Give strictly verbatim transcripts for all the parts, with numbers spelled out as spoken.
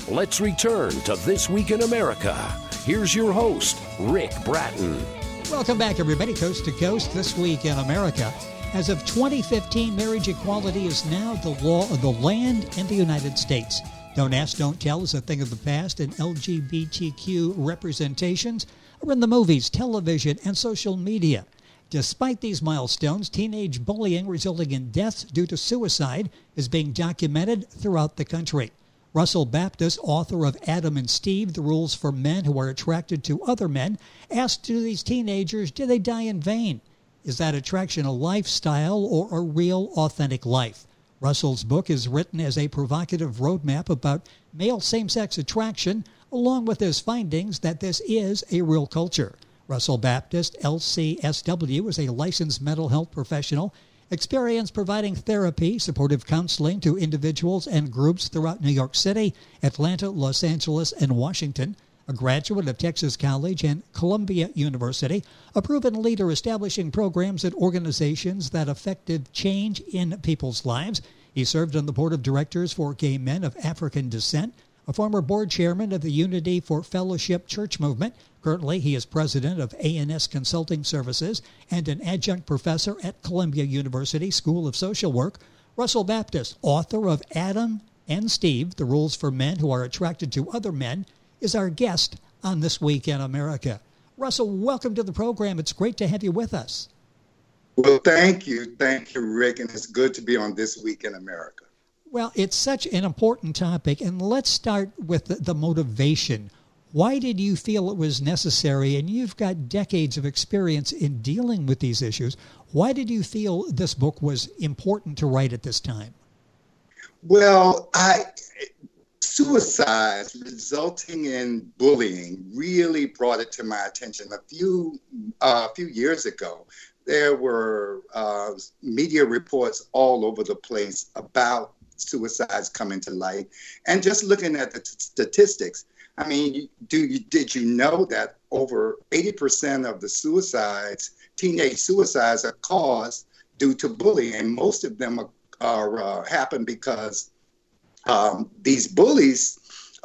Let's return to This Week in America. Here's your host, Rick Bratton. Welcome back, everybody, coast to coast, This Week in America. As of twenty fifteen, marriage equality is now the law of the land in the United States. Don't ask, don't tell is a thing of the past, and L G B T Q representations are in the movies, television, and social media. Despite these milestones, teenage bullying resulting in deaths due to suicide is being documented throughout the country. Russell Baptist, author of Adam and Steve, The Rules for Men Who Are Attracted to Other Men, asked to these teenagers, did they die in vain? Is that attraction a lifestyle or a real, authentic life? Russell's book is written as a provocative roadmap about male same-sex attraction, along with his findings that this is a real culture. Russell Baptist, L C S W, is a licensed mental health professional, experienced providing therapy, supportive counseling to individuals and groups throughout New York City, Atlanta, Los Angeles, and Washington. A graduate of Texas College and Columbia University, a proven leader establishing programs and organizations that affected change in people's lives. He served on the board of directors for Gay Men of African Descent, a former board chairman of the Unity for Fellowship Church Movement. Currently, he is president of A and S Consulting Services and an adjunct professor at Columbia University School of Social Work. Russell Baptist, author of Adam and Steve, The Rules for Men Who Are Attracted to Other Men, is our guest on This Week in America. Russell, welcome to the program. It's great to have you with us. Well, thank you. Thank you, Rick, and it's good to be on This Week in America. Well, it's such an important topic, and let's start with the, the motivation. Why did you feel it was necessary, and you've got decades of experience in dealing with these issues, why did you feel this book was important to write at this time? Well, I... Suicides resulting in bullying really brought it to my attention. A few uh, a few years ago, there were uh, media reports all over the place about suicides coming to light. And just looking at the t- statistics, I mean, do you, did you know that over eighty percent of the suicides, teenage suicides, are caused due to bullying? And most of them are, are uh, happen because Um, these bullies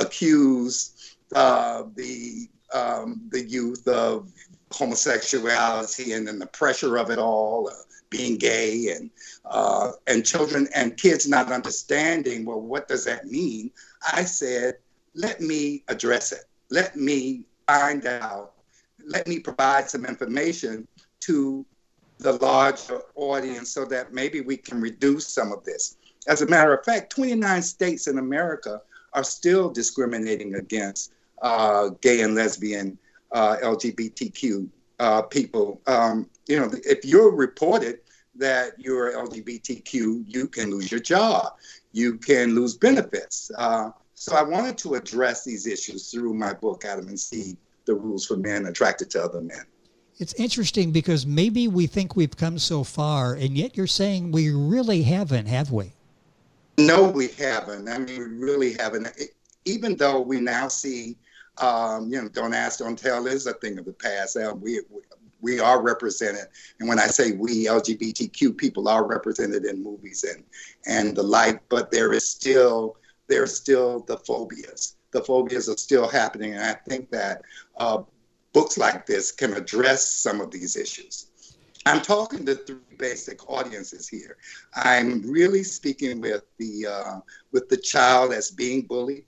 accuse uh, the um, the youth of homosexuality and then the pressure of it all, uh, being gay, and uh, and children and kids not understanding, well, what does that mean? I said, let me address it. Let me find out. Let me provide some information to the larger audience so that maybe we can reduce some of this. As a matter of fact, twenty-nine states in America are still discriminating against uh, gay and lesbian, uh, L G B T Q uh, people. Um, you know, if you're reported that you're L G B T Q, you can lose your job. You can lose benefits. Uh, so I wanted to address these issues through my book, Adam and Steve, The Rules for Men Attracted to Other Men. It's interesting because maybe we think we've come so far, and yet you're saying we really haven't, have we? No, we haven't. I mean, we really haven't. It, even though we now see, um, you know, don't ask, don't tell is a thing of the past. Uh, we, we we are represented, and when I say we, L G B T Q people are represented in movies and and the like. But there is still there's still the phobias. The phobias are still happening, and I think that uh, books like this can address some of these issues. I'm talking to three basic audiences here. I'm really speaking with the uh, with the child that's being bullied,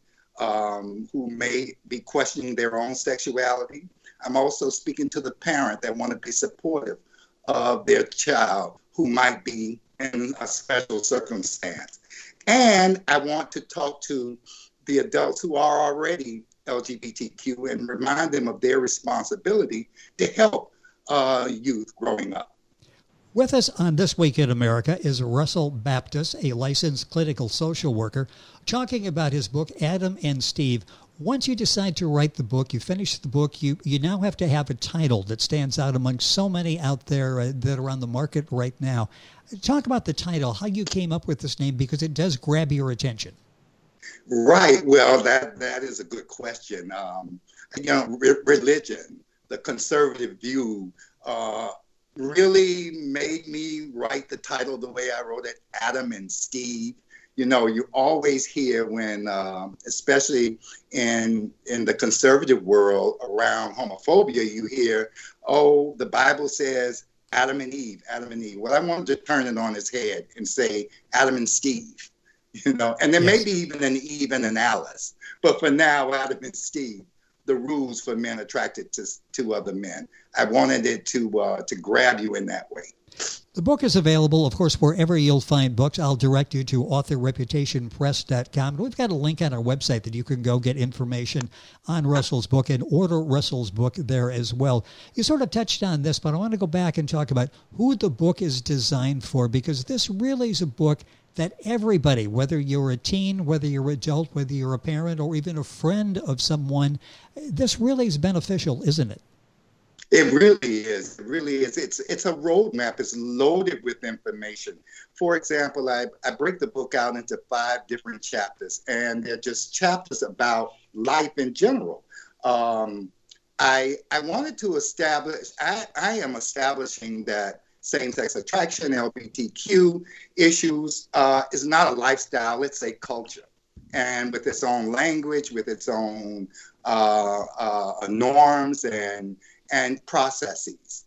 um, who may be questioning their own sexuality. I'm also speaking to the parent that want to be supportive of their child who might be in a special circumstance. And I want to talk to the adults who are already L G B T Q and remind them of their responsibility to help Uh, youth growing up. With us on This Week in America is Russell Baptist, a licensed clinical social worker, talking about his book, Adam and Steve. Once you decide to write the book, you finish the book, you, you now have to have a title that stands out among so many out there uh, that are on the market right now. Talk about the title, how you came up with this name, because it does grab your attention. Right. Well, that that is a good question. Um, you know, re- religion, the conservative view, uh, really made me write the title the way I wrote it, Adam and Steve. You know, you always hear when, um, especially in in the conservative world around homophobia, you hear, oh, the Bible says Adam and Eve, Adam and Eve. Well, I wanted to turn it on its head and say Adam and Steve, you know, and there yes. may be even an Eve and an Alice. But for now, Adam and Steve, the rules for men attracted to, to other men. I wanted it to uh, to grab you in that way. The book is available, of course, wherever you'll find books. I'll direct you to author reputation press dot com. We've got a link on our website that you can go get information on Russell's book and order Russell's book there as well. You sort of touched on this, but I want to go back and talk about who the book is designed for, because this really is a book that everybody, whether you're a teen, whether you're an adult, whether you're a parent, or even a friend of someone, this really is beneficial, isn't it? It really is. It really is. It's it's a roadmap. It's loaded with information. For example, I, I break the book out into five different chapters, and they're just chapters about life in general. Um, I I wanted to establish, I, I am establishing that same-sex attraction, L G B T Q issues uh, is not a lifestyle, it's a culture. And with its own language, with its own uh, uh, norms and and processes.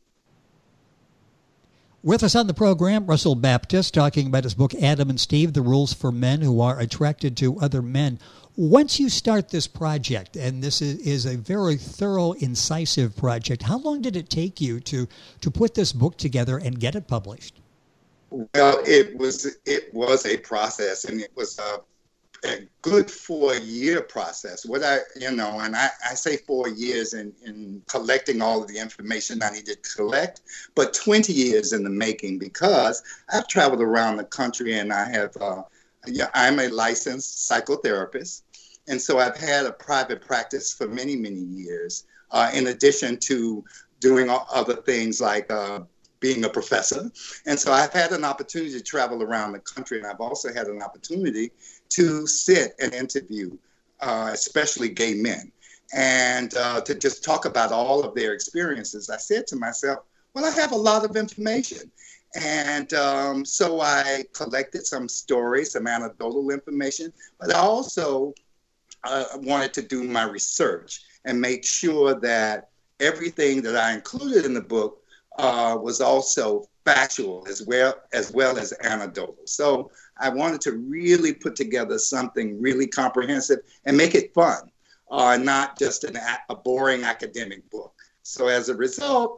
With us on the program, Russell Baptist, talking about his book, Adam and Steve, The Rules for Men Who Are Attracted to Other Men. Once you start this project, and this is, is a very thorough, incisive project, how long did it take you to, to put this book together and get it published? Well, it was it was a process, and it was a a good four-year process. What I, you know, and I, I say four years in, in collecting all of the information I needed to collect, but twenty years in the making, because I've traveled around the country and I have, uh, yeah, I'm a licensed psychotherapist. And so I've had a private practice for many, many years, uh, in addition to doing other things like uh, being a professor. And so I've had an opportunity to travel around the country, and I've also had an opportunity to sit and interview, uh, especially gay men, and uh, to just talk about all of their experiences. I said to myself, well, I have a lot of information. And um, so I collected some stories, some anecdotal information, but I also uh, wanted to do my research and make sure that everything that I included in the book uh, was also factual as well as well as anecdotal. So I wanted to really put together something really comprehensive and make it fun, uh, not just an, a boring academic book. So as a result,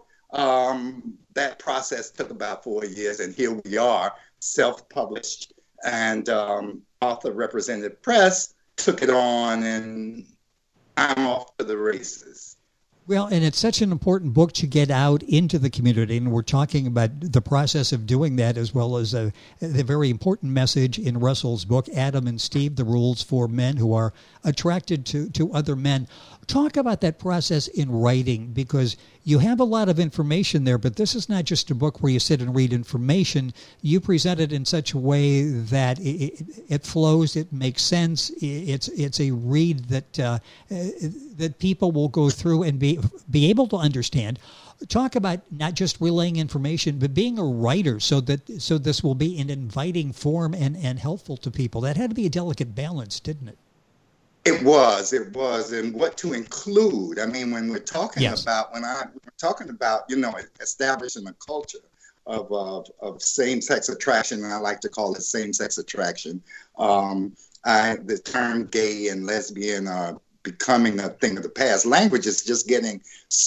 um, that process took about four years, and here we are, self-published, and um, Author Representative Press took it on, and I'm off to the races. Well, and it's such an important book to get out into the community, and we're talking about the process of doing that, as well as a, the very important message in Russell's book, Adam and Steve, The Rules for Men Who Are Attracted to, to Other Men. Talk about that process in writing, because you have a lot of information there, but this is not just a book where you sit and read information. You present it in such a way that it, it, it flows, it makes sense. It's it's a read that uh, that people will go through and be be able to understand. Talk about not just relaying information, but being a writer, so that so this will be an inviting form and, and helpful to people. That had to be a delicate balance, didn't it? It was, it was, and what to include. I mean, when we're talking yes. about, when I we're talking about, you know, establishing a culture of of, of same-sex attraction, and I like to call it same-sex attraction. Um, I, the term gay and lesbian are becoming a thing of the past. Language is just getting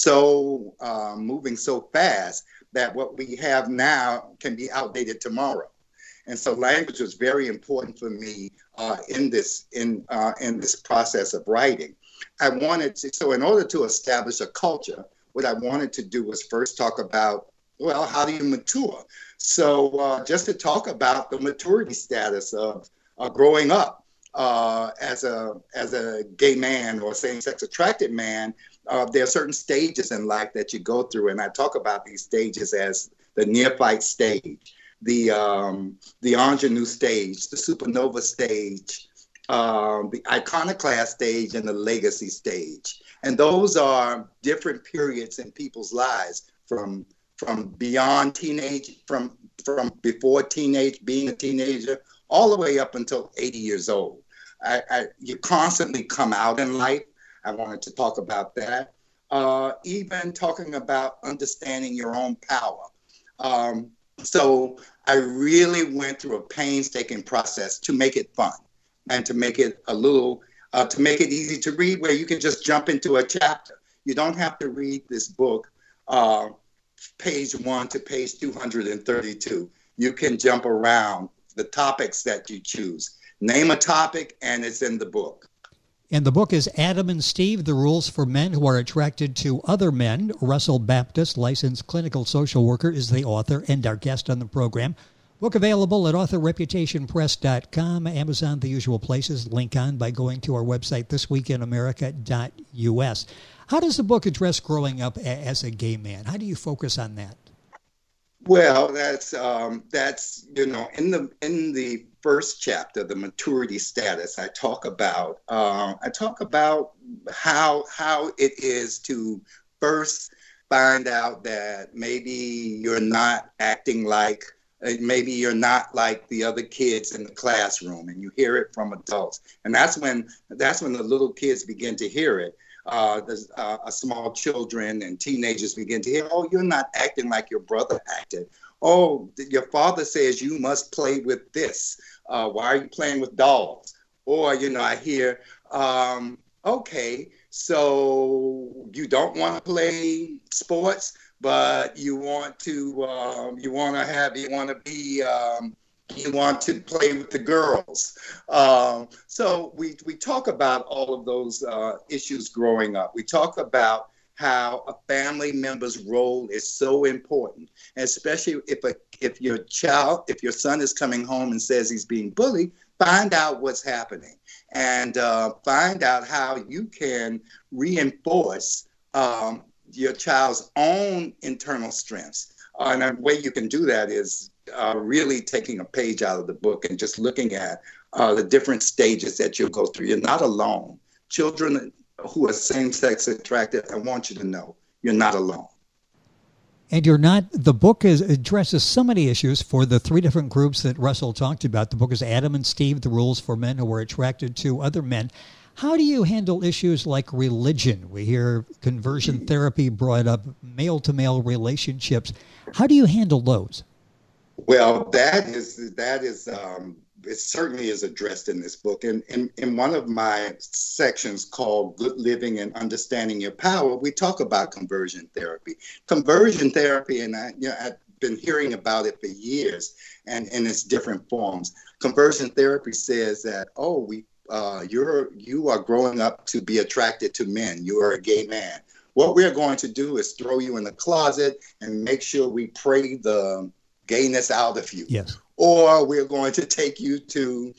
so uh, moving so fast that what we have now can be outdated tomorrow. And so language was very important for me uh, in this in uh, in this process of writing. I wanted to, so in order to establish a culture, what I wanted to do was first talk about, well, how do you mature? So uh, just to talk about the maturity status of uh, growing up uh, as a as a gay man or same-sex attracted man, uh, there are certain stages in life that you go through, and I talk about these stages as the neophyte stage, the um, the ingenue stage, the supernova stage, um, the iconoclast stage, and the legacy stage. And those are different periods in people's lives, from from beyond teenage, from from before teenage, being a teenager, all the way up until eighty years old. I, I, you constantly come out in life. I wanted to talk about that. Uh, even talking about understanding your own power. Um, so I really went through a painstaking process to make it fun and to make it a little, uh, to make it easy to read, where you can just jump into a chapter. You don't have to read this book uh, page one to page two hundred thirty-two. You can jump around the topics that you choose. Name a topic and it's in the book. And the book is Adam and Steve, The Rules for Men Who Are Attracted to Other Men. Russell Baptist, licensed clinical social worker, is the author and our guest on the program. Book available at author reputation press dot com, Amazon, the usual places. Link on by going to our website, this week in america dot u s. How does the book address growing up a- as a gay man? How do you focus on that? Well, that's um, that's you know in the in the first chapter, the maturity status. I talk about uh, I talk about how how it is to first find out that maybe you're not acting like maybe you're not like the other kids in the classroom, and you hear it from adults, and that's when that's when the little kids begin to hear it. Uh, there's uh, a small children and teenagers begin to hear, oh, you're not acting like your brother acted. Oh, your father says you must play with this. Uh, why are you playing with dolls? Or, you know, I hear, um, okay, so you don't want to play sports, but you want to, um, you want to have, you want to be, um, you want to play with the girls. Um, so we, we talk about all of those uh, issues growing up. We talk about how a family member's role is so important, especially if a, if your child, if your son is coming home and says he's being bullied, find out what's happening and uh, find out how you can reinforce um, your child's own internal strengths. Uh, and a way you can do that is Uh, really taking a page out of the book and just looking at uh, the different stages that you'll go through. You're not alone. Children who are same-sex attracted, I want you to know, you're not alone. And you're not, the book is, addresses so many issues for the three different groups that Russell talked about. The book is Adam and Steve, The Rules for Men Who Are Attracted to Other Men. How do you handle issues like religion? We hear conversion therapy brought up, male-to-male relationships. How do you handle those? Well, that is that is um, it certainly is addressed in this book. And in, in one of my sections called Good Living and Understanding Your Power, we talk about conversion therapy. Conversion therapy, and I, you know, I've been hearing about it for years, and in its different forms. Conversion therapy says that, oh, we uh, you're you are growing up to be attracted to men. You are a gay man. What we're going to do is throw you in the closet and make sure we pray the gayness out of you. Yes. Or we're going to take you to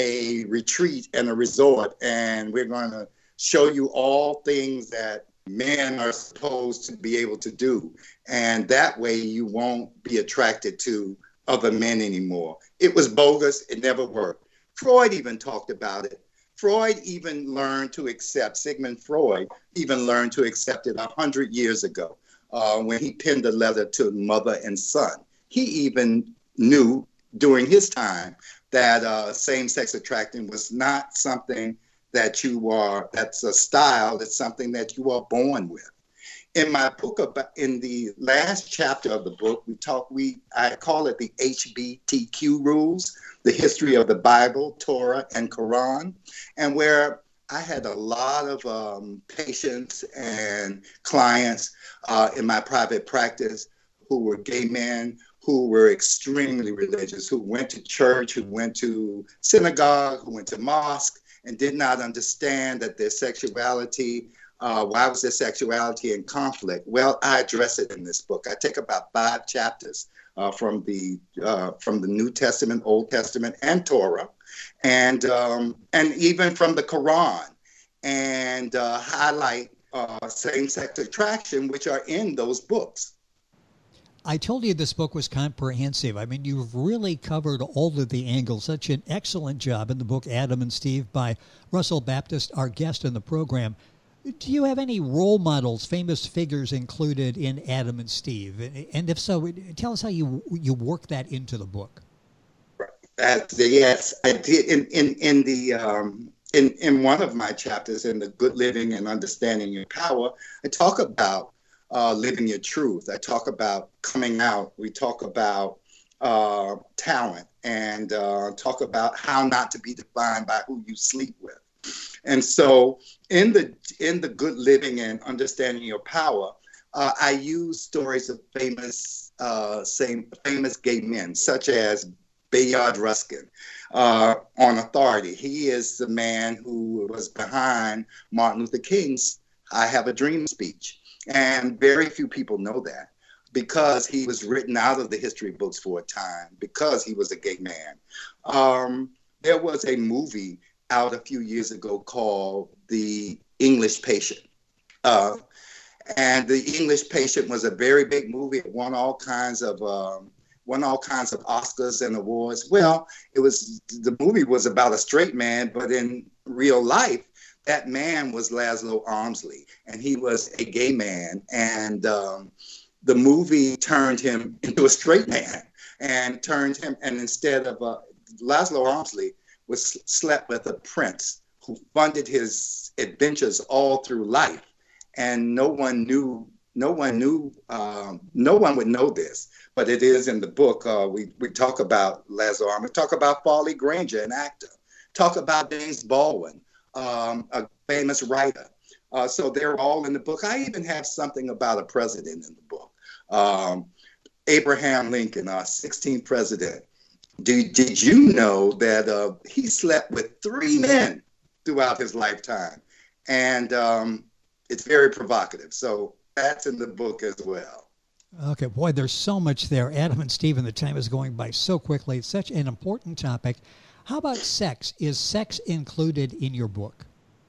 a retreat and a resort, and we're going to show you all things that men are supposed to be able to do. And that way you won't be attracted to other men anymore. It was bogus. It never worked. Freud even talked about it. Freud even learned to accept, Sigmund Freud even learned to accept it a hundred years ago uh, when he penned a letter to mother and son. He even knew during his time that uh, same-sex attraction was not something that you are, that's a style, it's something that you are born with. In my book, about, in the last chapter of the book, we talk, we I call it the H B T Q rules, the history of the Bible, Torah, and Quran, and where I had a lot of um, patients and clients uh, in my private practice who were gay men, who were extremely religious, who went to church, who went to synagogue, who went to mosque, and did not understand that their sexuality, uh, why was their sexuality in conflict? Well, I address it in this book. I take about five chapters uh, from the uh, from the New Testament, Old Testament, and Torah, and um, and even from the Quran, and uh, highlight uh, same-sex attraction, which are in those books. I told you this book was comprehensive. I mean, you've really covered all of the angles. Such an excellent job in the book, Adam and Steve, by Russell Baptist, our guest in the program. Do you have any role models, famous figures included in Adam and Steve? And if so, tell us how you you work that into the book. Uh, yes, I did. In in in the um, in in one of my chapters in the Good Living and Understanding Your Power, I talk about uh, living your truth. I talk about coming out. We talk about uh, talent and uh, talk about how not to be defined by who you sleep with. And so, in the in the Good Living and Understanding Your Power, uh, I use stories of famous uh, same famous gay men, such as Bayard Ruskin, uh, on Authority. He is the man who was behind Martin Luther King's I Have a Dream speech. And very few people know that because he was written out of the history books for a time, because he was a gay man. Um, there was a movie out a few years ago called The English Patient. Uh, and The English Patient was a very big movie. It won all kinds of um, won all kinds of Oscars and awards. Well, it was the movie was about a straight man, but in real life, that man was Laszlo Armsley, and he was a gay man. And um, the movie turned him into a straight man, and turned him. And instead of uh, Laszlo Armsley was slept with a prince who funded his adventures all through life, and no one knew. No one knew. Um, no one would know this. But it is in the book. Uh, we, we talk about Laszlo Armstrong, talk about Farley Granger, an actor, talk about James Baldwin, um, a famous writer. Uh, so they're all in the book. I even have something about a president in the book. Um, Abraham Lincoln, our sixteenth president. Did, did you know that uh, he slept with three men throughout his lifetime? And um, it's very provocative. So that's in the book as well. Okay, boy, there's so much there. Adam and Stephen, the time is going by so quickly. It's such an important topic. How about sex? Is sex included in your book?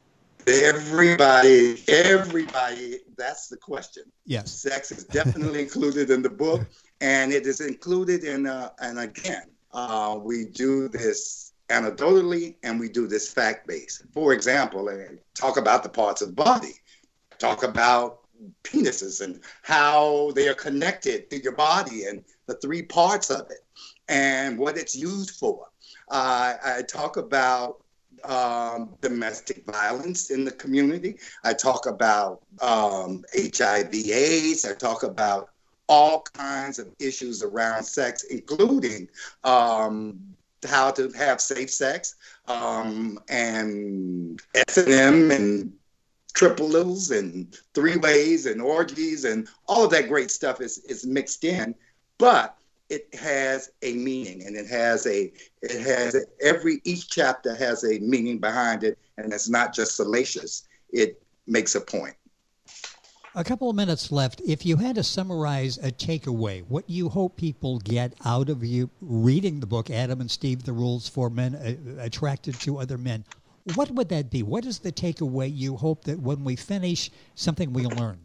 Everybody, everybody, that's the question. Yes. Sex is definitely included in the book, and it is included in, uh, and again, uh, we do this anecdotally and we do this fact-based. For example, uh, talk about the parts of the body. Talk about penises and how they are connected to your body and the three parts of it and what it's used for. Uh, I talk about um, domestic violence in the community. I talk about um, H I V AIDS. I talk about all kinds of issues around sex, including um, how to have safe sex um, and S and M and triples and three ways and orgies and all of that great stuff is, is mixed in, but it has a meaning, and it has a, it has a, every, each chapter has a meaning behind it, and it's not just salacious. It makes a point. A couple of minutes left. If you had to summarize a takeaway, what you hope people get out of you reading the book, Adam and Steve, The Rules for Men uh, Attracted to Other Men, what would that be? What is the takeaway you hope that when we finish, something we learn?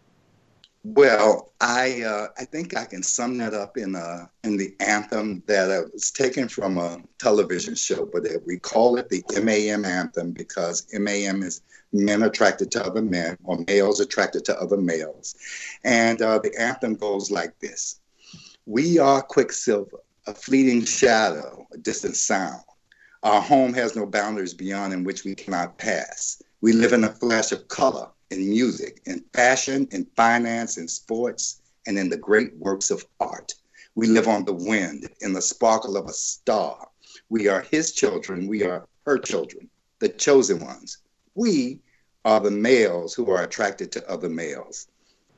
Well, I uh, I think I can sum that up in a, in the anthem that uh, was taken from a television show, but we call it the M A M anthem because M A M is men attracted to other men or males attracted to other males. And uh, the anthem goes like this. We are quicksilver, a fleeting shadow, a distant sound. Our home has no boundaries beyond in which we cannot pass. We live in a flash of color, in music, in fashion, in finance, in sports, and in the great works of art. We live on the wind, in the sparkle of a star. We are his children. We are her children, the chosen ones. We are the males who are attracted to other males.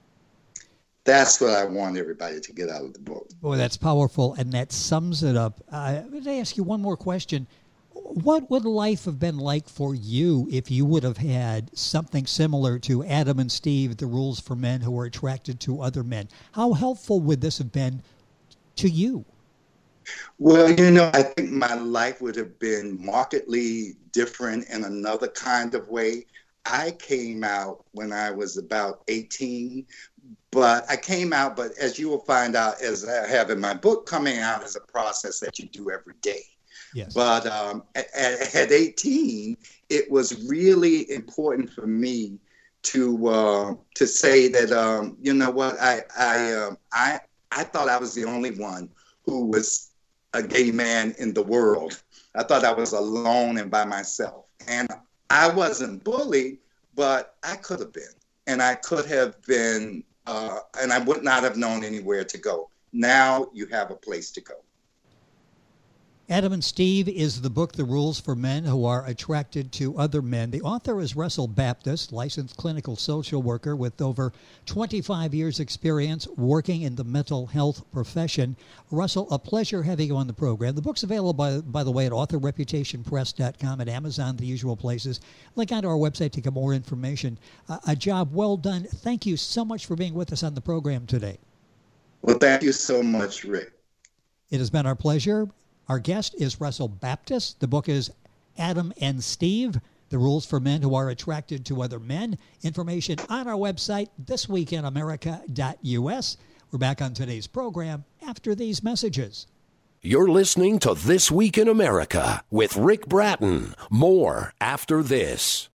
That's what I want everybody to get out of the book. Boy, that's powerful, and that sums it up. Uh, I'm going to ask you one more question. What would life have been like for you if you would have had something similar to Adam and Steve, The Rules for Men Who Are Attracted to Other Men? How helpful would this have been to you? Well, you know, I think my life would have been markedly different in another kind of way. I came out when I was about eighteen, but I came out, but as you will find out, as I have in my book, coming out is a process that you do every day. Yes. But um, at, at eighteen, it was really important for me to uh, to say that um, you know what I I um, I I thought I was the only one who was a gay man in the world. I thought I was alone and by myself. And I wasn't bullied, but I could have been. And I could have been, uh, and I would not have known anywhere to go. Now you have a place to go. Adam and Steve is the book, The Rules for Men Who Are Attracted to Other Men. The author is Russell Baptist, licensed clinical social worker with over twenty-five years experience working in the mental health profession. Russell, a pleasure having you on the program. The book's available, by, by the way, at author reputation press dot com and Amazon, the usual places. Link onto our website to get more information. Uh, a job well done. Thank you so much for being with us on the program today. Well, thank you so much, Rick. It has been our pleasure. Our guest is Russell Baptist. The book is Adam and Steve, The Rules for Men Who Are Attracted to Other Men. Information on our website, this week in america dot u s. We're back on today's program after these messages. You're listening to This Week in America with Rick Bratton. More after this.